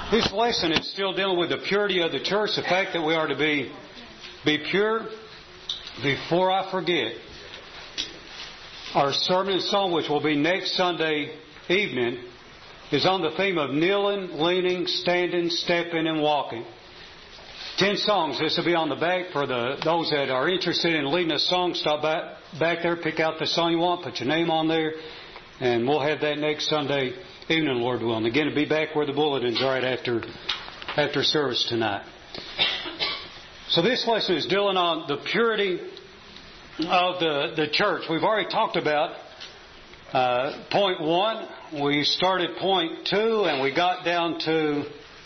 This lesson is still dealing with the purity of the church, the fact that we are to be pure. Before I forget, our sermon and song, which will be next Sunday evening, is on the theme of kneeling, leaning, standing, stepping, and walking. 10 songs. This will be on the back for those that are interested in leading a song. Stop back there, pick out the song you want, put your name on there, and we'll have that next Sunday evening, Lord willing. Again, it'll be back where the bulletins are right after service tonight. So this lesson is dealing on the purity of the church. We've already talked about point 1. We started point 2 and we got down to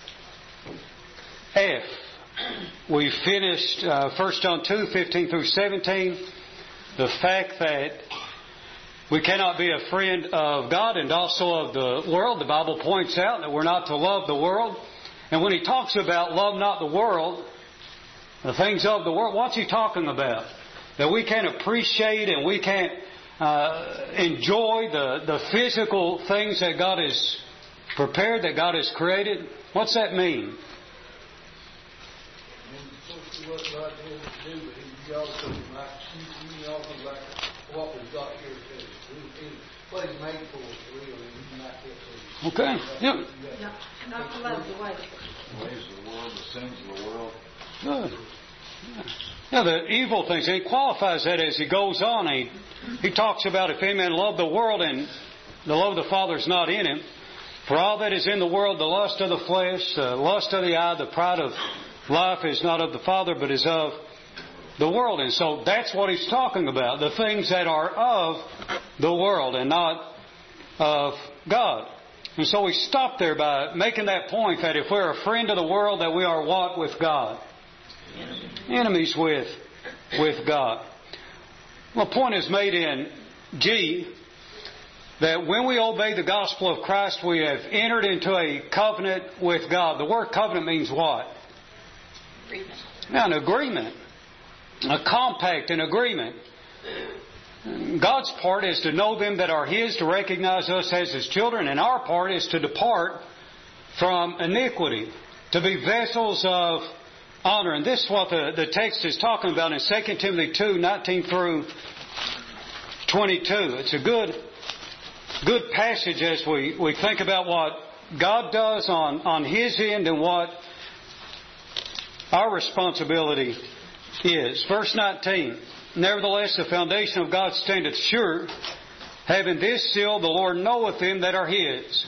F. We finished 1 John 2, 15 through 17. The fact that we cannot be a friend of God and also of the world. The Bible points out that we're not to love the world. And when he talks about love not the world, the things of the world, what's he talking about? That we can't appreciate and we can't enjoy the physical things that God has prepared, that God has created. What's that mean? What God told us to do, but He also like what we've got here too. What He's made for us, really, He's not here for us. Okay. Yep. Not to love the way. The ways of the world, the sins of the world. Good. Yeah. Now the evil things, he qualifies that as he goes on. He talks about if any man love the world and the love of the Father is not in him. For all that is in the world, the lust of the flesh, the lust of the eye, the pride of life is not of the Father, but is of the world. And so that's what he's talking about. The things that are of the world and not of God. And so we stop there by making that point that if we're a friend of the world, that we are what with God? Enemies with God. Well, the point is made in G that when we obey the gospel of Christ, we have entered into a covenant with God. The word covenant means what? Agreement. Now, an agreement. A compact, an agreement. God's part is to know them that are His, to recognize us as His children, and our part is to depart from iniquity, to be vessels of honor. And this is what the text is talking about in 2 Timothy 2, 19 through 22. It's a good passage as we think about what God does on His end and what our responsibility is. Verse 19. Nevertheless, the foundation of God standeth sure, having this seal, the Lord knoweth them that are His.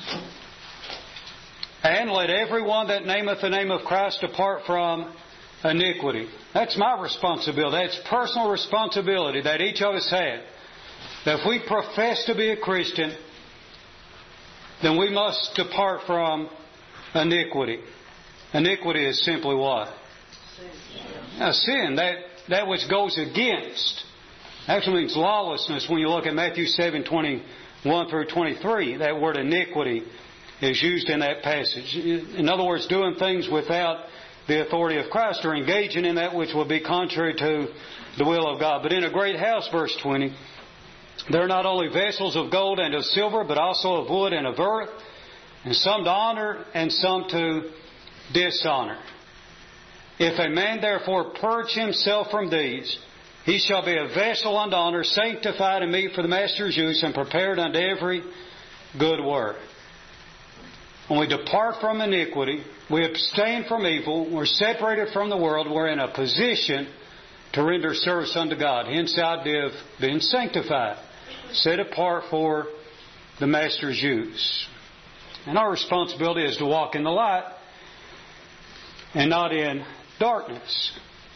And let every one that nameth the name of Christ depart from iniquity. That's my responsibility. That's personal responsibility that each of us have. That if we profess to be a Christian, then we must depart from iniquity. Iniquity is simply what? Sin. That which goes against. Actually means lawlessness when you look at Matthew 7, 21 through 23. That word iniquity is used in that passage. In other words, doing things without the authority of Christ or engaging in that which will be contrary to the will of God. But in a great house, verse 20, there are not only vessels of gold and of silver, but also of wood and of earth, and some to honor and some to dishonor. If a man therefore purge himself from these, he shall be a vessel unto honor, sanctified and meet for the master's use, and prepared unto every good work. When we depart from iniquity, we abstain from evil, we're separated from the world, we're in a position to render service unto God. Hence the idea of being sanctified, set apart for the master's use. And our responsibility is to walk in the light and not in darkness.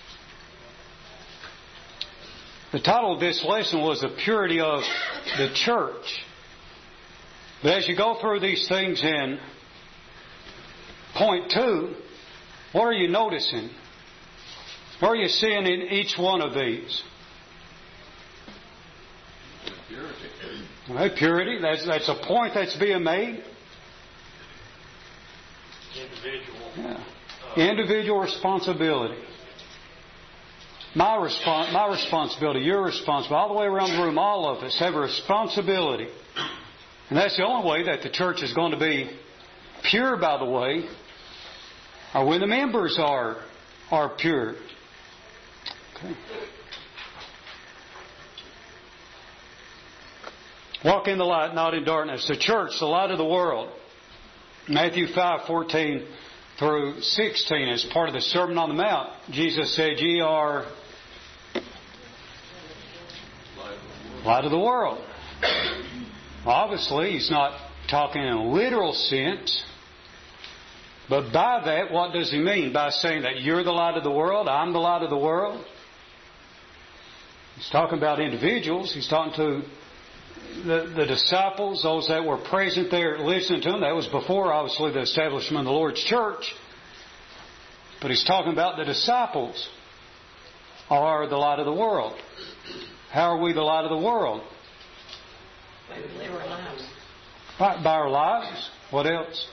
The title of this lesson was The Purity of the Church. But as you go through these things in point 2, what are you noticing? What are you seeing in each one of these? Purity. All right, purity. That's a point that's being made. Individual. Yeah. Individual responsibility. My responsibility, your responsibility. All the way around the room, all of us have a responsibility. And that's the only way that the church is going to be pure, by the way, or when the members are pure. Okay. Walk in the light, not in darkness. The church, the light of the world. Matthew 5:14 through 16, as part of the Sermon on the Mount, Jesus said, "Ye are light of the world." Obviously, He's not talking in a literal sense. But by that, what does He mean? By saying that you're the light of the world, I'm the light of the world? He's talking about individuals. He's talking to the disciples, those that were present there listening to Him. That was before, obviously, the establishment of the Lord's church. But He's talking about the disciples are the light of the world. How are we the light of the world? By we live our lives. By our lives. What else?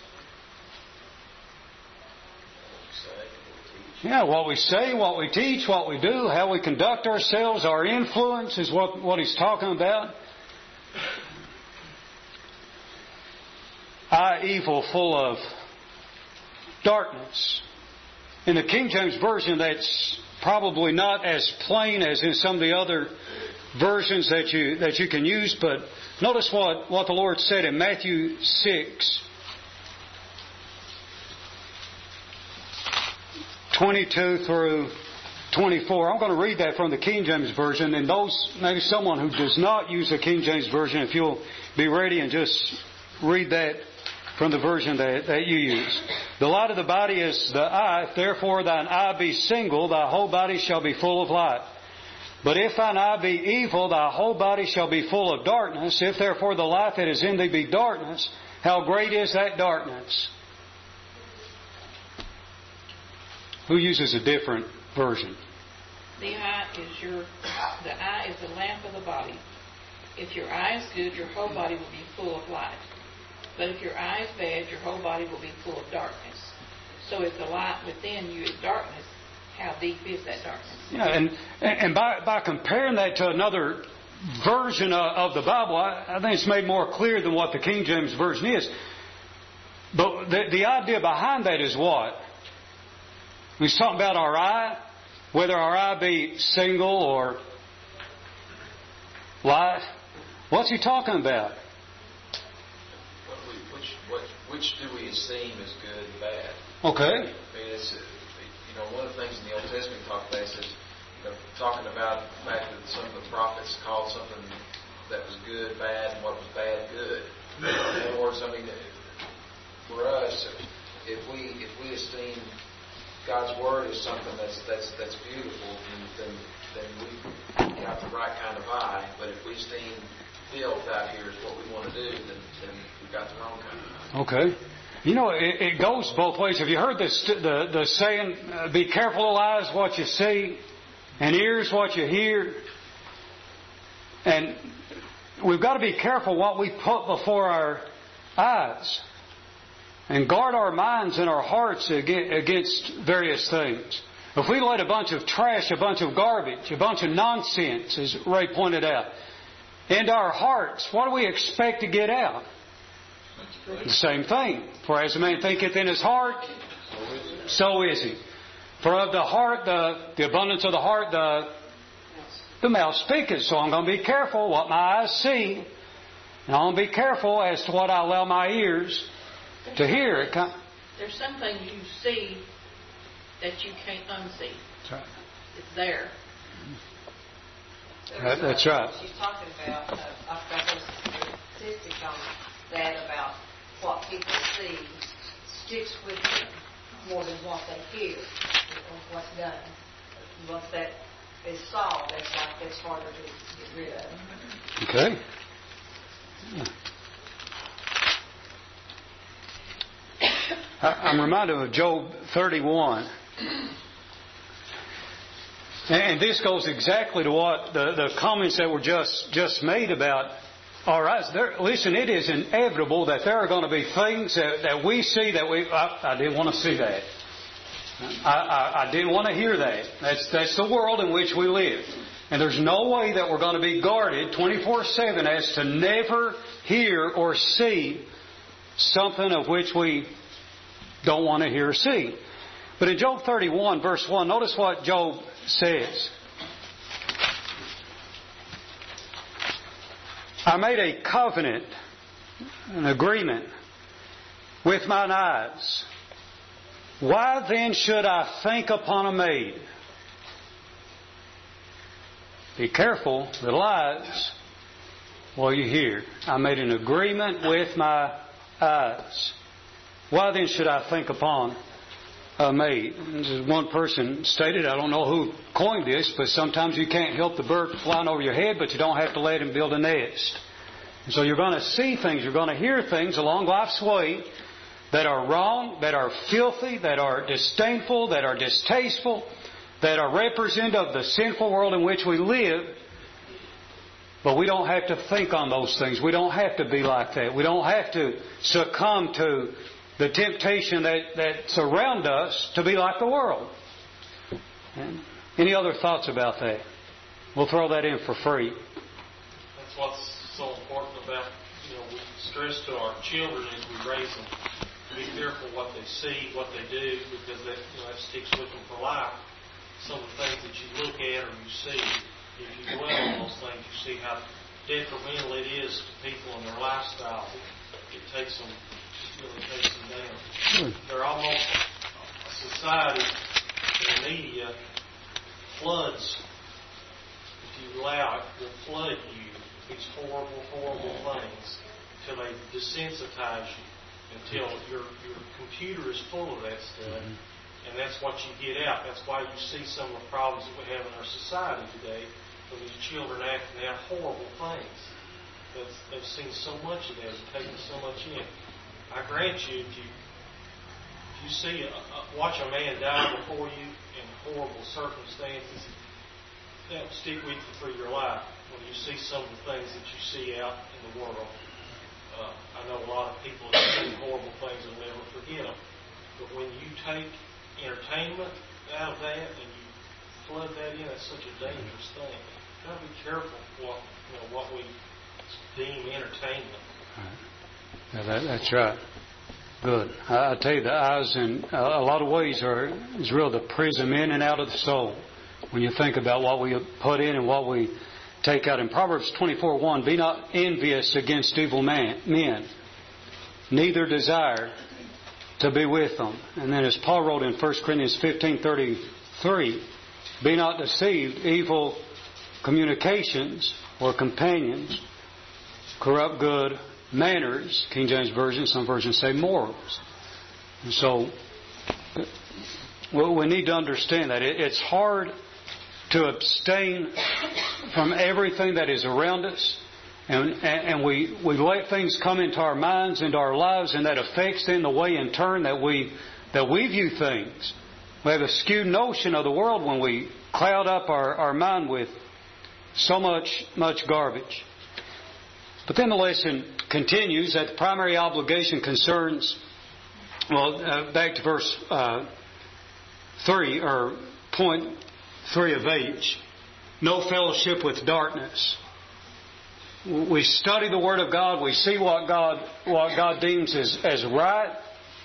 Yeah, what we say, what we teach, what we do, how we conduct ourselves, our influence is what He's talking about. Eye evil, full of darkness. In the King James Version, that's probably not as plain as in some of the other versions that you can use, but notice what the Lord said in Matthew 6:22 through 24. I'm going to read that from the King James Version, and maybe someone who does not use the King James Version, if you'll be ready and just read that from the version that you use. "The light of the body is the eye. If therefore thine eye be single, thy whole body shall be full of light. But if thine eye be evil, thy whole body shall be full of darkness. If therefore the light that is in thee be darkness, how great is that darkness?" Who uses a different version? The eye is the lamp of the body. If your eye is good, your whole body will be full of light. But if your eye is bad, your whole body will be full of darkness. So if the light within you is darkness, how deep is that darkness? Yeah, and by comparing that to another version of the Bible, I think it's made more clear than what the King James Version is. But the idea behind that is what? He's talking about our eye, whether our eye be single or light. What's He talking about? Which do we esteem as good and bad? Okay. I mean, it's one of the things in the Old Testament talk about is talking about the fact that some of the prophets called something that was good bad and what was bad good. In other words, I mean, for us, if we esteem God's Word as something that's beautiful, then we got the right kind of eye. But if we esteem filth out here is what we want to do, then we've got the wrong kind of eye. Okay. It goes both ways. Have you heard the saying, be careful of eyes what you see, and ears what you hear? And we've got to be careful what we put before our eyes, and guard our minds and our hearts against various things. If we let a bunch of trash, a bunch of garbage, a bunch of nonsense, as Ray pointed out, into our hearts, what do we expect to get out? The same thing. For as a man thinketh in his heart, so is he. For of the heart, the abundance of the heart, the mouth speaketh. So I'm going to be careful what my eyes see. And I'm going to be careful as to what I allow my ears to hear. There's some things you see that you can't unsee. That's right. It's there. That's right. She's talking about, I've got those statistics on that about what people see sticks with them more than what they hear, what's done. Once that is solved, it's harder to get rid of. Okay. I'm reminded of Job 31. And this goes exactly to what the comments that were just made about our eyes. Listen, it is inevitable that there are going to be things that we see that I didn't want to see that. I didn't want to hear that. That's the world in which we live. And there's no way that we're going to be guarded 24/7 as to never hear or see something of which we don't want to hear or see. But in Job 31, verse 1, notice what Job says. I made a covenant, an agreement with mine eyes. Why then should I think upon a maid? Be careful, little eyes, while you hear. I made an agreement with my eyes. Why then should I think upon a maid? One person stated, I don't know who coined this, but sometimes you can't help the bird flying over your head, but you don't have to let him build a nest. And so you're going to see things, you're going to hear things along life's way that are wrong, that are filthy, that are disdainful, that are distasteful, that are representative of the sinful world in which we live. But we don't have to think on those things. We don't have to be like that. We don't have to succumb to the temptation that's around us to be like the world. And any other thoughts about that? We'll throw that in for free. That's what's so important about, we stress to our children as we raise them. Be careful what they see, what they do, because that sticks with them for life. Some of the things that you look at or you see, if you dwell on those things, you see how detrimental it is to people and their lifestyle. It takes them, really takes them down. They're almost a society, the media floods, if you allow it, will flood you with these horrible, horrible things until they desensitize you, until your computer is full of that stuff. And that's what you get out. That's why you see some of the problems that we have in our society today, when these children acting out horrible things. They've seen so much of that, they've taken so much in. I grant you, if you see, watch a man die before you in horrible circumstances, that will stick with you through your life when you see some of the things that you see out in the world. I know a lot of people have seen horrible things and never forget them. But when you take entertainment out of that and you flood that in, that's such a dangerous thing. You've got to be careful what we deem entertainment. Right. Yeah, that's right. Good. I tell you, the eyes in a lot of ways is really the prism in and out of the soul. When you think about what we put in and what we take out. In Proverbs 24:1, be not envious against evil men, neither desire to be with them. And then as Paul wrote in 1 Corinthians 15:33, be not deceived, evil communications or companions corrupt good manners. King James Version, some versions say morals. And so we need to understand that it's hard to abstain from everything that is around us. And we let things come into our minds, into our lives, and that affects then the way in turn that we view things. We have a skewed notion of the world when we cloud up our mind with so much garbage. But then the lesson continues that the primary obligation concerns, back to verse 3, or point 3 of H, no fellowship with darkness. We study the Word of God. We see what God deems as right.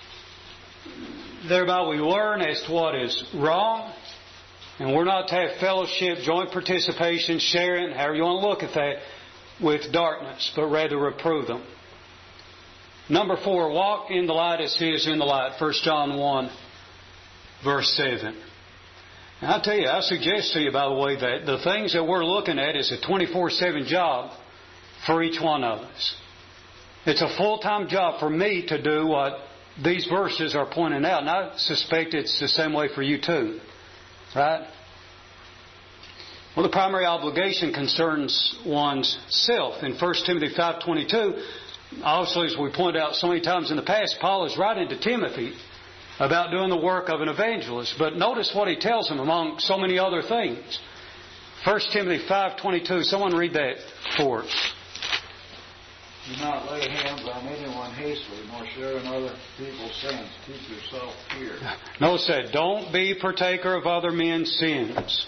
Thereby we learn as to what is wrong. And we're not to have fellowship, joint participation, sharing, however you want to look at that, with darkness, but rather reprove them. Number 4, walk in the light as He is in the light. 1 John 1, verse 7. And I tell you, I suggest to you, by the way, that the things that we're looking at is a 24/7 job for each one of us. It's a full-time job for me to do what these verses are pointing out. And I suspect it's the same way for you too. Right? Well, the primary obligation concerns one's self. In 1 Timothy 5:22, obviously, as we pointed out so many times in the past, Paul is writing to Timothy about doing the work of an evangelist. But notice what he tells him among so many other things. 1 Timothy 5:22. Someone read that for us. Do not lay hands on anyone hastily, nor share in other people's sins. Keep yourself pure. Notice that. Don't be partaker of other men's sins.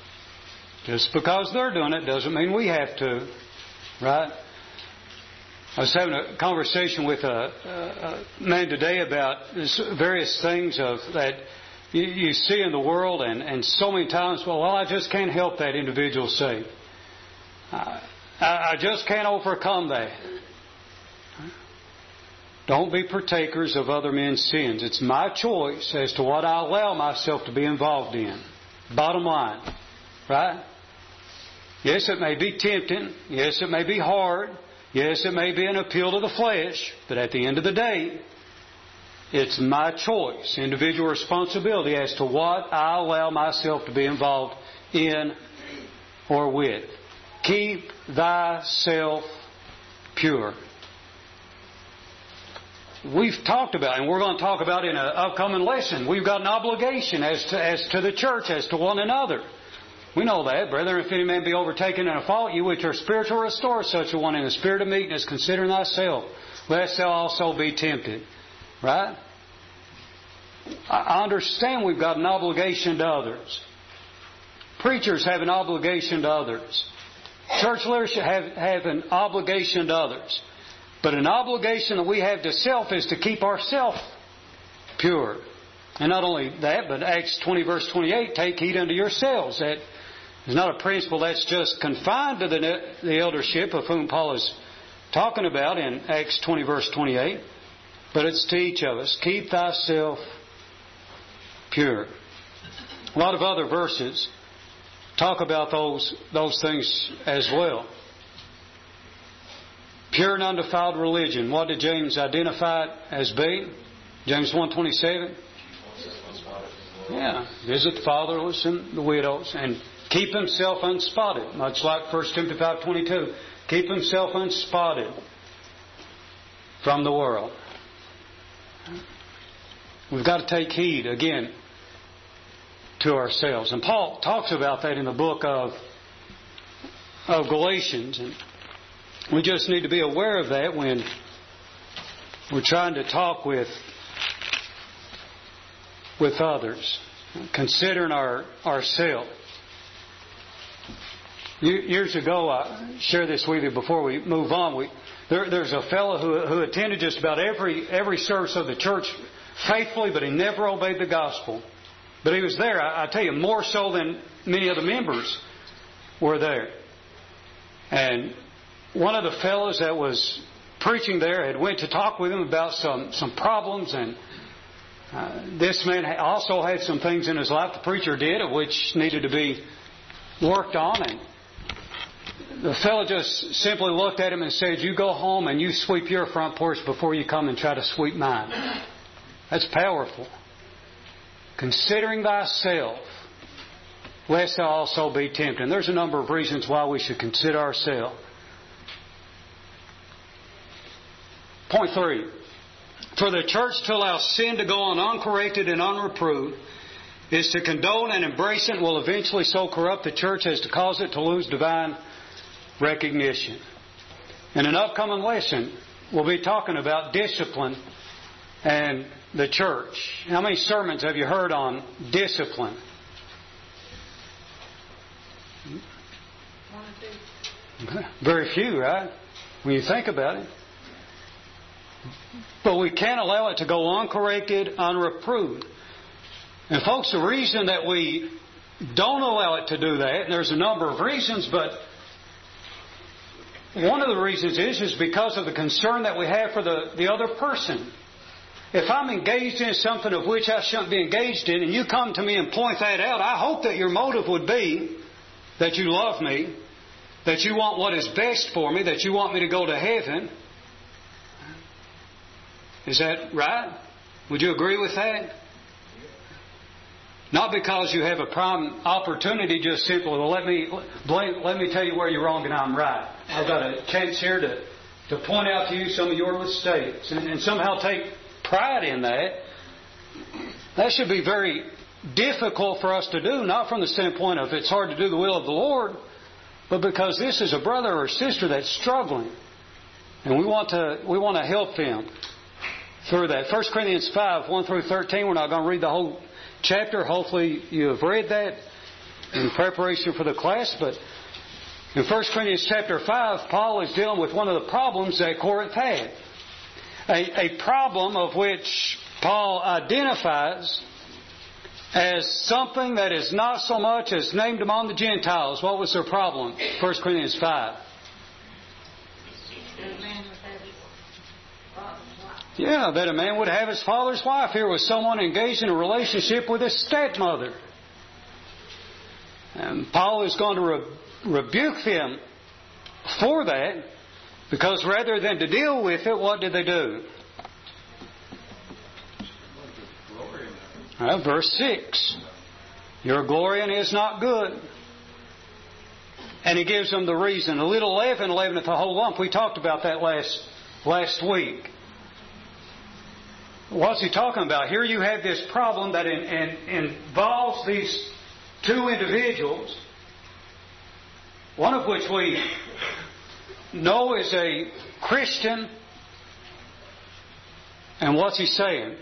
Just because they're doing it doesn't mean we have to. Right? I was having a conversation with a man today about various things that you see in the world, and so many times, well, I just can't help that individual say. I just can't overcome that. Don't be partakers of other men's sins. It's my choice as to what I allow myself to be involved in. Bottom line. Right? Yes, it may be tempting. Yes, it may be hard. Yes, it may be an appeal to the flesh. But at the end of the day, it's my choice, individual responsibility as to what I allow myself to be involved in or with. Keep thyself pure. We've talked about, and we're going to talk about in an upcoming lesson, we've got an obligation as to the church, as to one another. We know that. Brethren, if any man be overtaken in a fault, you which are spiritual, restore such a one in the spirit of meekness, considering thyself, lest thou also be tempted. Right? I understand we've got an obligation to others. Preachers have an obligation to others. Church leadership have an obligation to others. But an obligation that we have to self is to keep ourselves pure. And not only that, but Acts 20 verse 28, take heed unto yourselves. That is not a principle that's just confined to the eldership of whom Paul is talking about in Acts 20 verse 28. But it's to each of us. Keep thyself pure. A lot of other verses talk about those things as well. Pure and undefiled religion. What did James identify it as being? James 1:27. Yeah. Visit the fatherless and the widows and keep himself unspotted. Much like 1 Timothy 5:22. Keep himself unspotted from the world. We've got to take heed, again, to ourselves. And Paul talks about that in the book of Galatians. And we just need to be aware of that when we're trying to talk with others, considering ourselves. Years ago, I shared this with you before we move on. There's a fellow who attended just about every service of the church faithfully, but he never obeyed the gospel. But he was there, I tell you, more so than many of the members were there. And one of the fellows that was preaching there had went to talk with him about some problems, and this man also had some things in his life, the preacher did, which needed to be worked on. And the fellow just simply looked at him and said, you go home and you sweep your front porch before you come and try to sweep mine. That's powerful. Considering thyself, lest thou also be tempted. And there's a number of reasons why we should consider ourselves. Point 3. For the church to allow sin to go on uncorrected and unreproved is to condone and embrace it, and will eventually so corrupt the church as to cause it to lose divine recognition. In an upcoming lesson, we'll be talking about discipline and the church. How many sermons have you heard on discipline? 1 or 2. Very few, right? When you think about it. But we can't allow it to go uncorrected, unreproved. And folks, the reason that we don't allow it to do that, and there's a number of reasons, but one of the reasons is because of the concern that we have for the other person. If I'm engaged in something of which I shouldn't be engaged in, and you come to me and point that out, I hope that your motive would be that you love me, that you want what is best for me, that you want me to go to heaven. Is that right? Would you agree with that? Not because you have a prime opportunity, just simply, well, let me tell you where you're wrong and I'm right. I've got a chance here to point out to you some of your mistakes and somehow take pride in that. That should be very difficult for us to do, not from the standpoint of it's hard to do the will of the Lord, but because this is a brother or sister that's struggling. And we want to help them through that. 1 Corinthians 5, 1 through 13, we're not going to read the whole chapter. Hopefully you have read that in preparation for the class. But In 1 Corinthians chapter 5, Paul is dealing with one of the problems that Corinth had. A problem of which Paul identifies as something that is not so much as named among the Gentiles. What was their problem? 1 Corinthians 5. Yeah, that a man would have his father's wife. Here was someone engaged in a relationship with his stepmother. And Paul is going to rebuke them for that, because rather than to deal with it, what did they do? Verse 6. Your glorying is not good. And he gives them the reason. A little leaven leaveneth the whole lump. We talked about that last week. What's he talking about? Here you have this problem that involves these two individuals, one of which we know is a Christian. And what's he saying?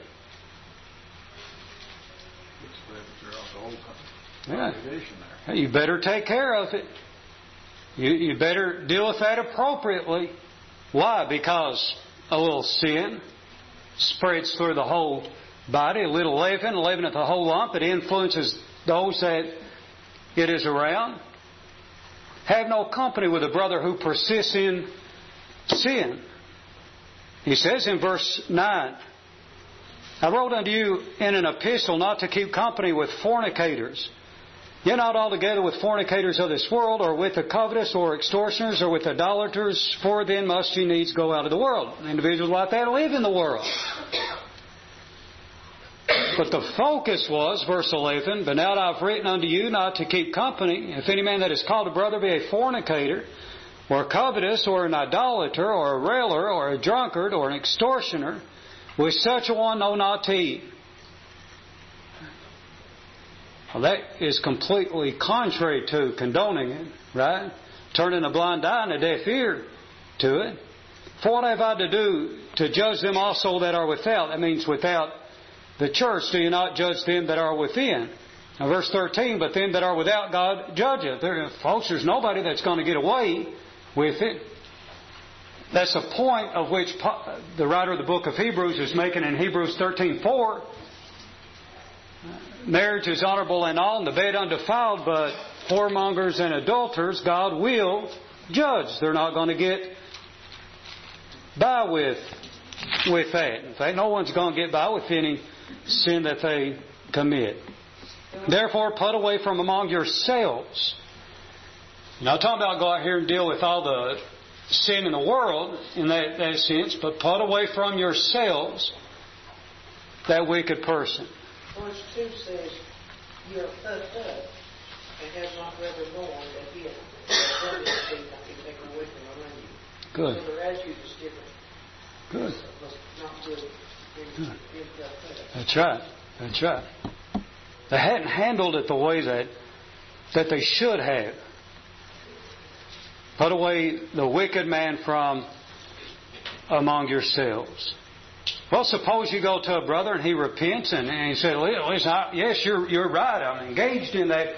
Yeah. You better take care of it. You better deal with that appropriately. Why? Because a little sin spreads through the whole body. A little leaven leaveneth the whole lump. It influences those that it is around. Have no company with a brother who persists in sin. He says in verse 9, I wrote unto you in an epistle not to keep company with fornicators. Yet not altogether with fornicators of this world, or with the covetous, or extortioners, or with idolaters, for then must you needs go out of the world. Individuals like that live in the world. But the focus was, verse 11, but now I've written unto you not to keep company, if any man that is called a brother be a fornicator, or covetous, or an idolater, or a railer, or a drunkard, or an extortioner, with such a one know not to eat. Well, that is completely contrary to condoning it, right? Turning a blind eye and a deaf ear to it. For what have I to do to judge them also that are without? That means without the church. Do you not judge them that are within? Now, verse 13, but them that are without God judgeth. Folks, there's nobody that's going to get away with it. That's a point of which the writer of the book of Hebrews is making in Hebrews 13:4. Marriage is honorable and all, and the bed undefiled, but whoremongers and adulterers God will judge. They're not going to get by with that. In fact, no one's going to get by with any sin that they commit. Therefore, put away from among yourselves. Not talking about go out here and deal with all the sin in the world in that sense, but put away from yourselves that wicked person. Verse 2 says, you are puffed up and have not rather born that he has taken away from around you. Good. So their attitude is different. Good. Not good. That's right. That's right. They hadn't handled it the way that they should have. Put away the wicked man from among yourselves. Well, suppose you go to a brother and he repents and he said, listen, yes, you're right. I'm engaged in that.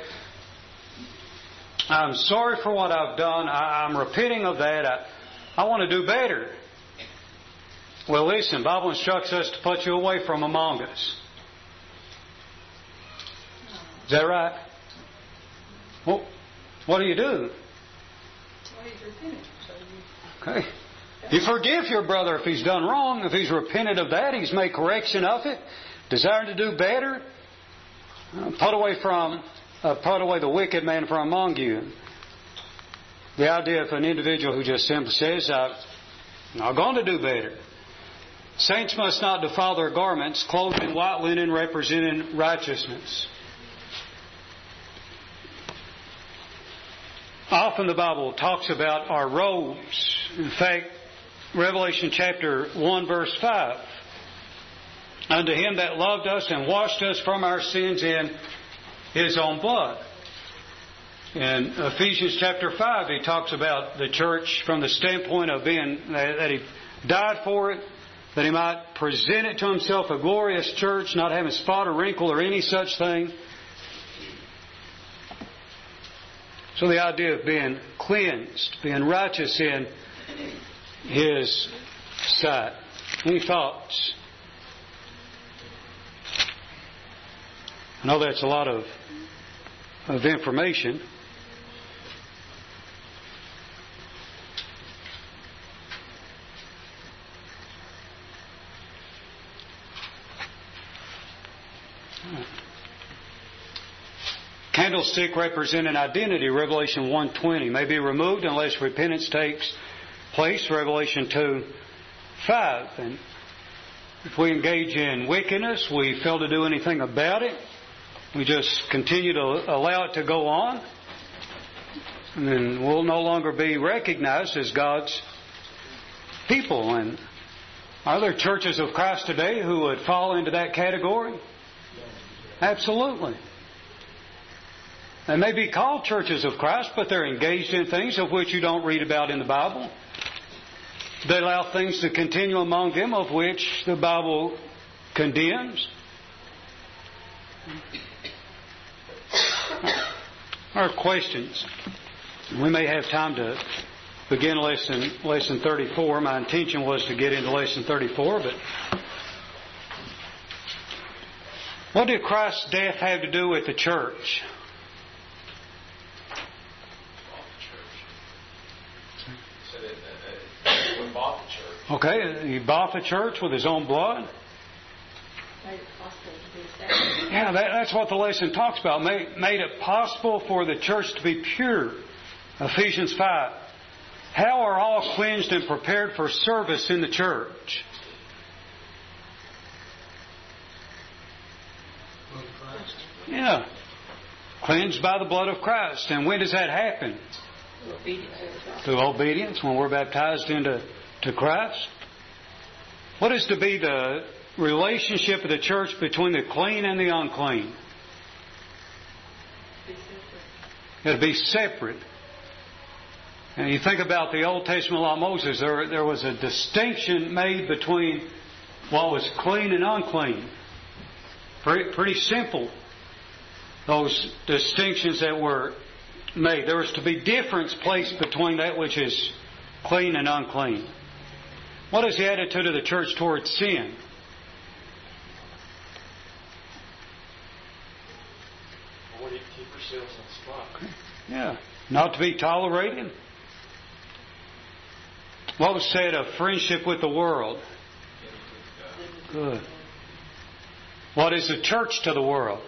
I'm sorry for what I've done. I'm repenting of that. I want to do better. Well, listen, the Bible instructs us to put you away from among us. Is that right? Well, what do you do? Okay. You forgive your brother if he's done wrong. If he's repented of that, he's made correction of it, desiring to do better. Put away the wicked man from among you. The idea of an individual who just simply says, I'm not going to do better. Saints must not defile their garments, clothed in white linen representing righteousness. Often the Bible talks about our robes. In fact, Revelation chapter 1 verse 5. Unto him that loved us and washed us from our sins in his own blood. In Ephesians chapter 5, he talks about the church from the standpoint of being that he died for it, that he might present it to himself a glorious church, not having spot or wrinkle or any such thing. So the idea of being cleansed, being righteous in His sight. Any thoughts? I know that's a lot of information. Candlestick represent an identity, Revelation 1:20, may be removed unless repentance takes place, Revelation 2:5. And if we engage in wickedness, we fail to do anything about it. We just continue to allow it to go on, and then we'll no longer be recognized as God's people. And are there churches of Christ today who would fall into that category? Absolutely. They may be called churches of Christ, but they're engaged in things of which you don't read about in the Bible. They allow things to continue among them of which the Bible condemns. Our questions. We may have time to begin lesson 34. My intention was to get into lesson 34, but what did Christ's death have to do with the church? Okay, He bought the church with His own blood. Yeah, that's what the lesson talks about. Made it possible for the church to be pure. Ephesians 5. How are all cleansed and prepared for service in the church? Yeah. Cleansed by the blood of Christ. And when does that happen? Through obedience, when we're baptized into Christ. What is to be the relationship of the church between the clean and the unclean? It'll be separate. And you think about the Old Testament law of Moses, there was a distinction made between what was clean and unclean. Pretty simple, those distinctions that were made. There was to be difference placed between that which is clean and unclean. What is the attitude of the church towards sin? We need to keep ourselves on spot. Yeah. Not to be tolerated. What was said of friendship with the world? Good. What is the church to the world?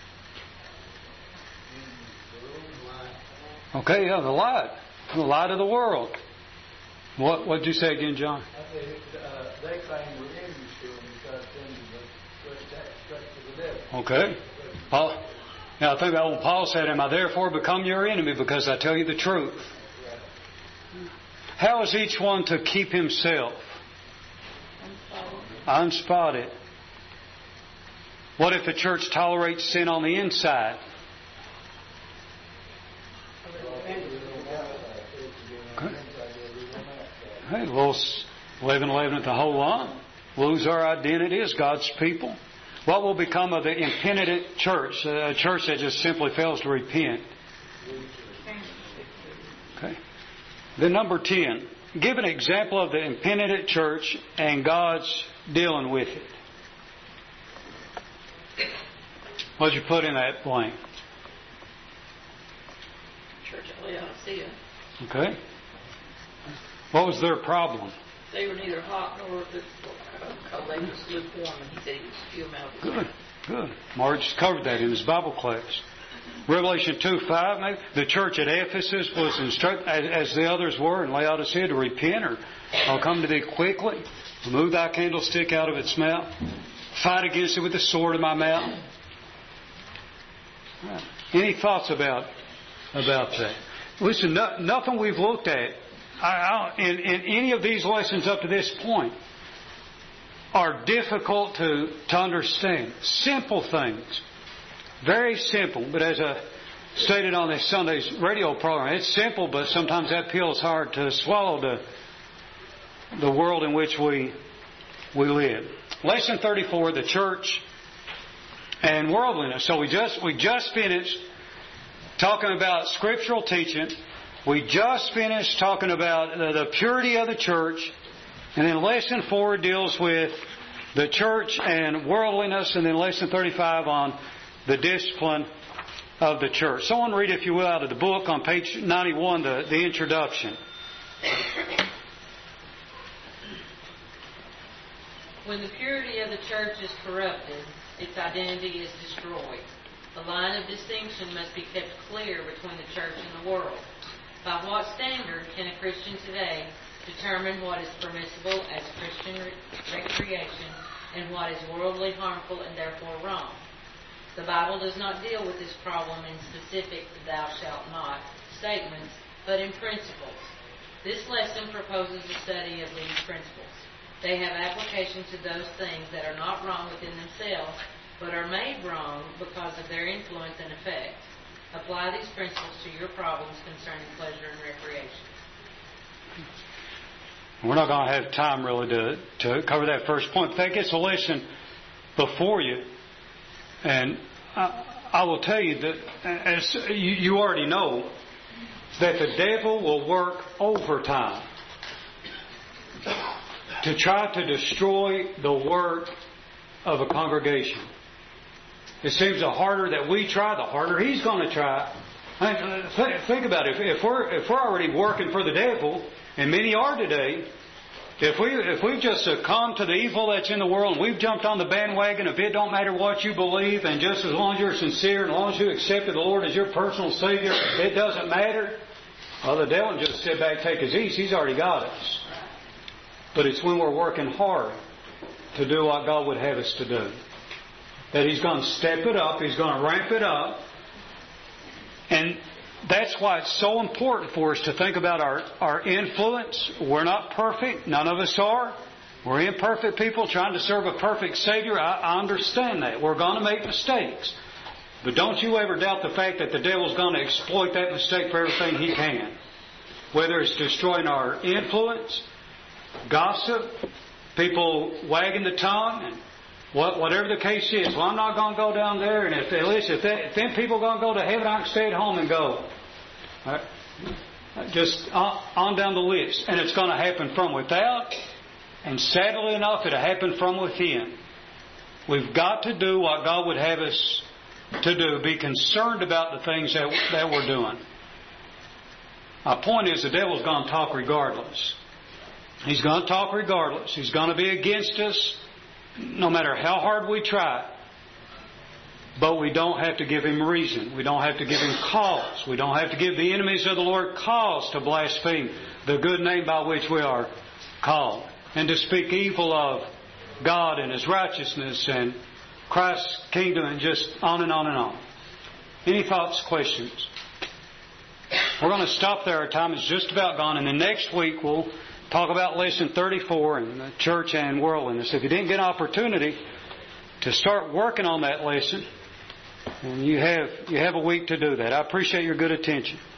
Okay, yeah, the light. The light of the world. What did you say again, John? I said, they claim we're enemies to them because then straight to the devil. Okay. Paul, now I think about when Paul said, am I therefore become your enemy because I tell you the truth? How is each one to keep himself unspotted? What if the church tolerates sin on the inside? Okay, we'll live and live it the whole lot. Lose our identity as God's people. What will become of the impenitent church? A church that just simply fails to repent. Okay. Then number 10. Give an example of the impenitent church and God's dealing with it. What did you put in that blank? Church at Laodicea. Okay. What was their problem? They were neither hot nor cold. They was lukewarm, and he said he was spew them out of his mouth. Good. Marge covered that in his Bible class. Revelation 2:5. The church at Ephesus was instructed, as the others were in Laodicea, to repent, or I'll come to thee quickly. Remove thy candlestick out of its mouth. Fight against it with the sword of my mouth. Any thoughts about that? Listen, nothing we've looked at in any of these lessons up to this point are difficult to understand. Simple things. Very simple. But as I stated on this Sunday's radio program, it's simple, but sometimes that pill is hard to swallow to the world in which we live. Lesson 34, the church and worldliness. So we just finished talking about scriptural teaching. We just finished talking about the purity of the church. And then Lesson 4 deals with the church and worldliness. And then Lesson 35 on the discipline of the church. Someone read, if you will, out of the book on page 91, the introduction. When the purity of the church is corrupted, its identity is destroyed. The line of distinction must be kept clear between the church and the world. By what standard can a Christian today determine what is permissible as Christian recreation and what is worldly, harmful, and therefore wrong? The Bible does not deal with this problem in specific "thou shalt not" statements, but in principles. This lesson proposes a study of these principles. They have application to those things that are not wrong within themselves, but are made wrong because of their influence and effect. Apply these principles to your problems concerning pleasure and recreation. We're not going to have time really to cover that first point. That gets a lesson before you. And I will tell you that, as you already know, that the devil will work overtime to try to destroy the work of a congregation. It seems the harder that we try, the harder he's going to try. Think about it. If we're already working for the devil, and many are today, if we've just succumbed to the evil that's in the world, and we've jumped on the bandwagon of it don't matter what you believe, and just as long as you're sincere, and as long as you accepted the Lord as your personal Savior, it doesn't matter. Well, the devil can just sit back and take his ease. He's already got us. But it's when we're working hard to do what God would have us to do that He's going to step it up. He's going to ramp it up. And that's why it's so important for us to think about our influence. We're not perfect. None of us are. We're imperfect people trying to serve a perfect Savior. I understand that. We're going to make mistakes. But don't you ever doubt the fact that the devil's going to exploit that mistake for everything he can. Whether it's destroying our influence, gossip, people wagging the tongue, and whatever the case is. Well, I'm not going to go down there, and if them people are going to go to heaven, I can stay at home and go. Right? Just on down the list. And it's going to happen from without, and sadly enough, it'll happen from within. We've got to do what God would have us to do. Be concerned about the things that we're doing. My point is, the devil's going to talk regardless. He's going to talk regardless. He's going to be against us no matter how hard we try. But we don't have to give him reason. We don't have to give him cause. We don't have to give the enemies of the Lord cause to blaspheme the good name by which we are called, and to speak evil of God and His righteousness and Christ's kingdom, and just on and on and on. Any thoughts, questions? We're going to stop there. Our time is just about gone. And then next week we'll talk about Lesson 34 and the church and worldliness. If you didn't get an opportunity to start working on that lesson, and you have a week to do that. I appreciate your good attention.